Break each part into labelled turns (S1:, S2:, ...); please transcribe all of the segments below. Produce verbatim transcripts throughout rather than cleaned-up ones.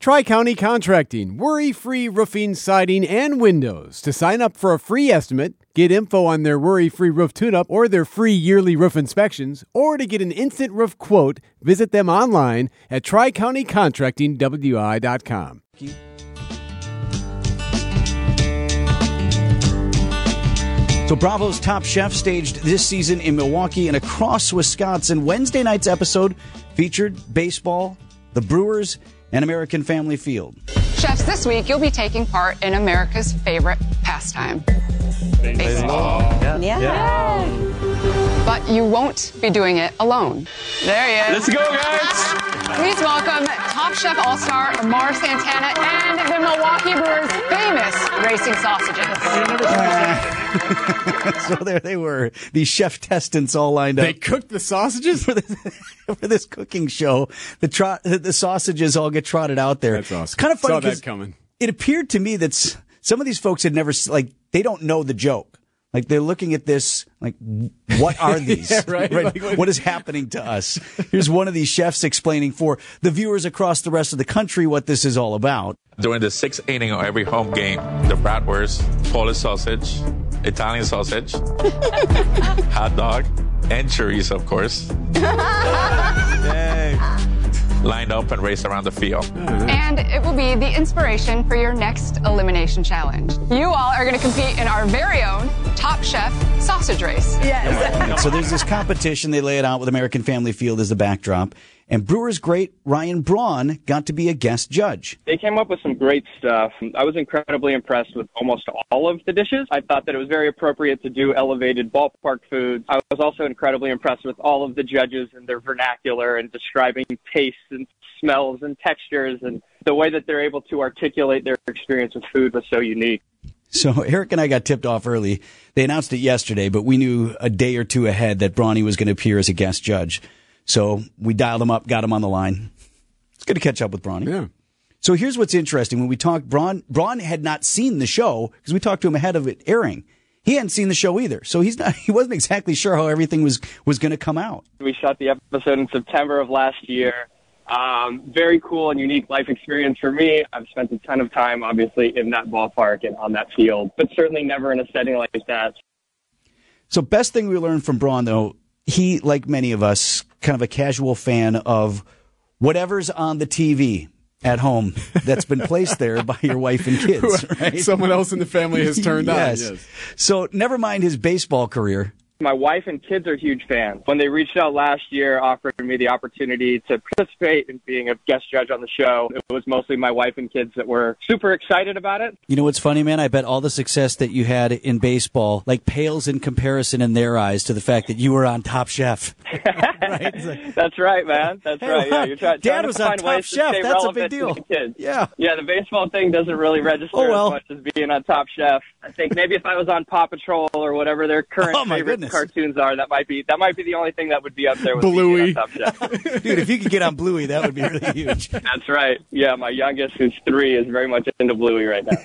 S1: Tri-County Contracting, worry-free roofing, siding, and windows. To sign up for a free estimate, get info on their worry-free roof tune-up or their free yearly roof inspections, or to get an instant roof quote, visit them online at tri county contracting w i dot com.
S2: So Bravo's Top Chef staged this season in Milwaukee and across Wisconsin. Wednesday night's episode featured baseball, the Brewers, and American Family Field.
S3: Chefs, this week you'll be taking part in America's favorite pastime. Baseball.
S4: Yeah. Yeah. yeah.
S3: But you won't be doing it alone. There he is.
S5: Let's go, guys.
S3: Please welcome Top Chef All-Star Amar Santana and the Milwaukee Brewers' famous racing sausages.
S2: So there they were, these chef testants all lined up.
S1: They cooked the sausages?
S2: For this, for this cooking show. The trot, the sausages all get trotted out there.
S1: That's awesome.
S2: It's kind of funny.
S1: Saw that coming.
S2: It appeared to me that some of these folks had never, like, they don't know the joke. Like, they're looking at this, like, what are these?
S1: Yeah, right?
S2: right?
S1: Like, what...
S2: what is happening to us? Here's one of these chefs explaining for the viewers across the rest of the country what this is all about.
S5: During the sixth inning of every home game, the bratwurst, Polish sausage, Italian sausage, hot dog, and chorizo, of course, lined up and raced around the field.
S3: And it will be the inspiration for your next elimination challenge. You all are going to compete in our very own Top Chef sausage race.
S4: Yes.
S2: So there's this competition. They lay it out with American Family Field as the backdrop. And Brewers great Ryan Braun got to be a guest judge.
S6: They came up with some great stuff. I was incredibly impressed with almost all of the dishes. I thought that it was very appropriate to do elevated ballpark foods. I was also incredibly impressed with all of the judges and their vernacular and describing tastes and smells and textures, and the way that they're able to articulate their experience with food was so unique.
S2: So Eric and I got tipped off early. They announced it yesterday, but we knew a day or two ahead that Brawny was going to appear as a guest judge. So we dialed him up, got him on the line. It's good to catch up with Brawny.
S1: Yeah.
S2: So here's what's interesting. When we talked, Braun, Braun had not seen the show because we talked to him ahead of it airing. He hadn't seen the show either. So he's not, he wasn't exactly sure how everything was, was going to come out.
S6: We shot the episode in September of last year. Um, very cool and unique life experience for me. I've spent a ton of time, obviously, in that ballpark and on that field, but certainly never in a setting like that.
S2: So best thing we learned from Braun, though, he, like many of us, kind of a casual fan of whatever's on the T V at home that's been placed there by your wife and kids, right?
S1: Someone else in the family has turned
S2: yes.
S1: on. Yes.
S2: So never mind his baseball career.
S6: My wife and kids are huge fans. When they reached out last year, offering me the opportunity to participate in being a guest judge on the show, it was mostly my wife and kids that were super excited about it.
S2: You know what's funny, man? I bet all the success that you had in baseball like pales in comparison in their eyes to the fact that you were on Top Chef.
S6: Right? Like, that's right, man. That's
S2: hey,
S6: right. Yeah, you're try-
S2: Dad
S6: trying
S2: was
S6: to
S2: on
S6: find
S2: Top
S6: ways
S2: Chef.
S6: to stay
S2: That's a big
S6: relevant
S2: deal.
S6: to the kids.
S2: Yeah.
S6: Yeah, the baseball thing doesn't really register
S2: oh, well.
S6: as much as being on Top Chef. I think maybe if I was on Paw Patrol or whatever their current
S2: oh, my
S6: favorite
S2: goodness.
S6: cartoons are, that might be that might be the only thing that would be up there with
S1: Bluey.
S6: being on Top Chef.
S2: Dude, if you could get on Bluey, that would be really huge.
S6: That's right. Yeah, my youngest, who's three, is very much into Bluey right now.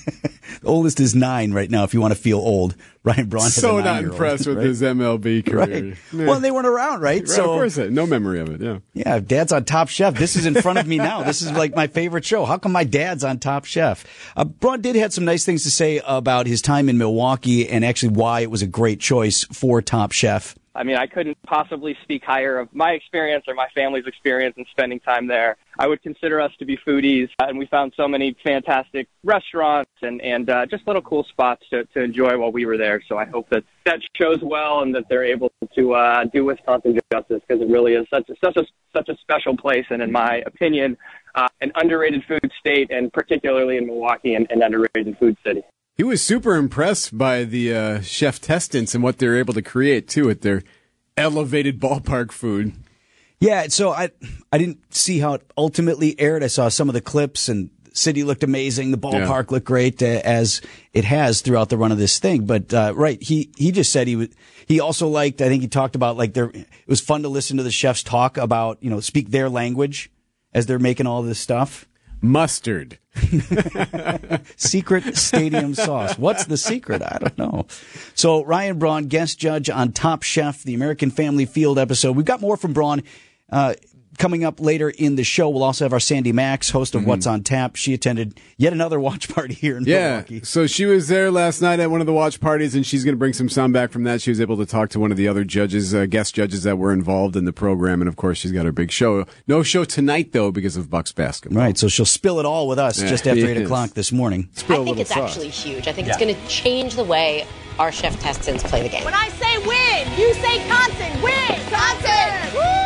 S2: The oldest is nine right now, if you want to feel old. Ryan Braun has
S1: so
S2: a
S1: not impressed with
S2: right?
S1: his M L B career.
S2: Right.
S1: Yeah.
S2: Well, they weren't around, right?
S1: Right,
S2: so,
S1: of course, no memory of it, yeah.
S2: Yeah, Dad's on Top Chef. This is in front of me now. This is like my favorite show. How come my dad's on Top Chef? Uh, Braun did have some nice things to say about his time in Milwaukee and actually why it was a great choice for Top Chef.
S6: I mean, I couldn't possibly speak higher of my experience or my family's experience in spending time there. I would consider us to be foodies, and we found so many fantastic restaurants and, and uh, just little cool spots to, to enjoy while we were there. So I hope that that shows well and that they're able to uh, do Wisconsin justice, because it really is such a, such a, such a special place, and in my opinion, uh, an underrated food state, and particularly in Milwaukee, an, an underrated food city.
S1: He was super impressed by the uh, chef testants and what they're able to create, too, at their elevated ballpark food.
S2: Yeah, so I I didn't see how it ultimately aired. I saw some of the clips, and the city looked amazing. The ballpark yeah. looked great, uh, as it has throughout the run of this thing. But, uh, right, he, he just said he would. He also liked, I think he talked about, like, there, it was fun to listen to the chefs talk about, you know, speak their language as they're making all this stuff.
S1: Mustard.
S2: Secret stadium sauce. What's the secret? I don't know. So Ryan Braun, guest judge on Top Chef, the American Family Field episode. We've got more from Braun. Uh, coming up later in the show, we'll also have our Sandy Max, host of
S1: Mm-hmm.
S2: What's on Tap. She attended yet another watch party here in
S1: Yeah,
S2: Milwaukee.
S1: so she was there last night at one of the watch parties, and she's going to bring some sound back from that. She was able to talk to one of the other judges, uh, guest judges that were involved in the program, and of course, she's got her big show. No show tonight, though, because of Bucks basketball.
S2: Right, so she'll spill it all with us
S1: Yeah,
S2: just after eight
S1: yes.
S2: o'clock this morning.
S1: Spill a
S7: I think
S1: little
S7: it's
S1: sauce.
S7: actually huge. I think it's going to change the way our Chef Testins play the game.
S8: When I say win, you say Wisconsin. Win! Wisconsin! Woo!